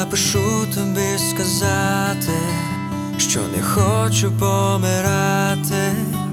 пишу тобі сказати, що не хочу помирати.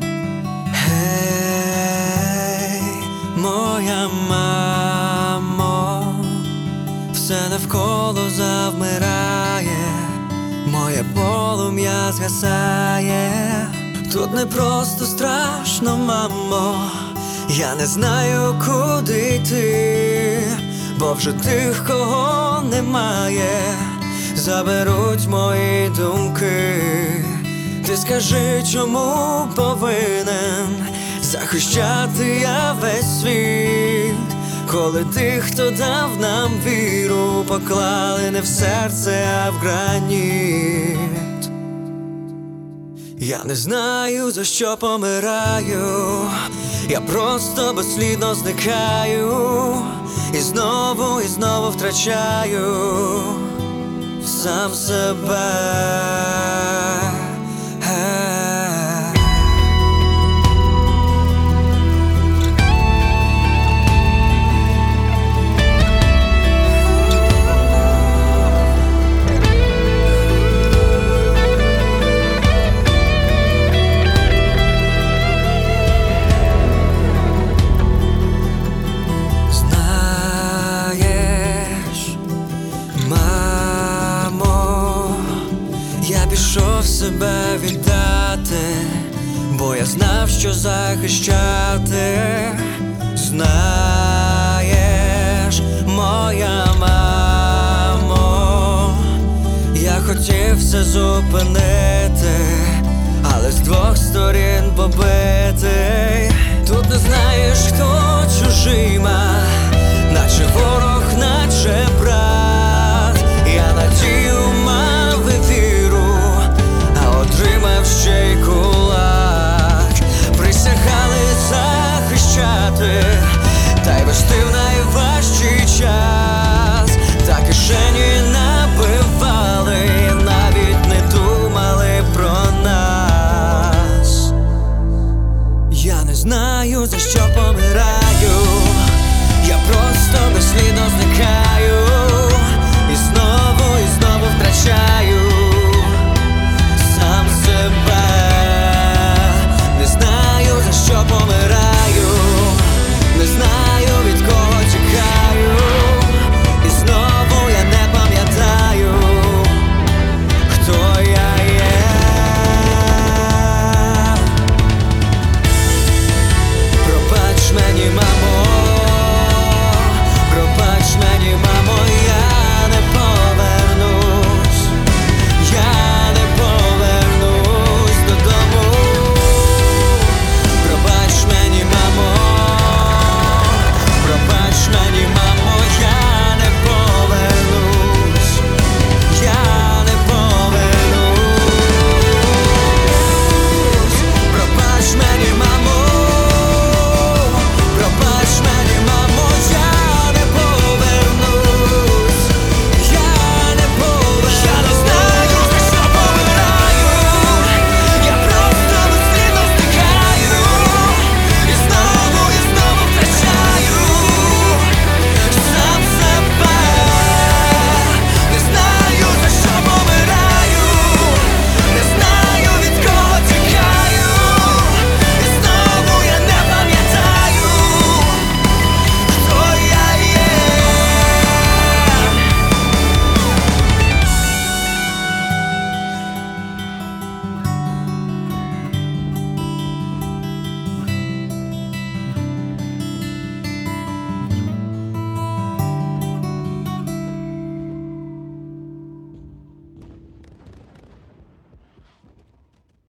Гей, моя мамо, все навколо завмирає, моє полум'я згасає. Тут не просто страшно, мамо, я не знаю, куди йти, бо вже тих, кого немає, заберуть мої думки. Ти скажи, чому повинен захищати я весь світ, коли тих, хто дав нам віру, поклали не в серце, а в граніт. Я не знаю, за що помираю, я просто безслідно зникаю, і знову втрачаю сам себе. Я пішов себе віддати, бо я знав, що захищати. Знаєш, моя мамо, я хотів все зупинити, але з двох сторін побитий. Тут не знаєш, хто чужий мав, наче ворог, наче брат. Я надію мав і віру, а отримав ще й кулак. Присягали захищати, та й вести в найважчий час. Та кишені набивали, навіть не думали про нас. Я не знаю, за що помираю, я просто безслідно зникаю.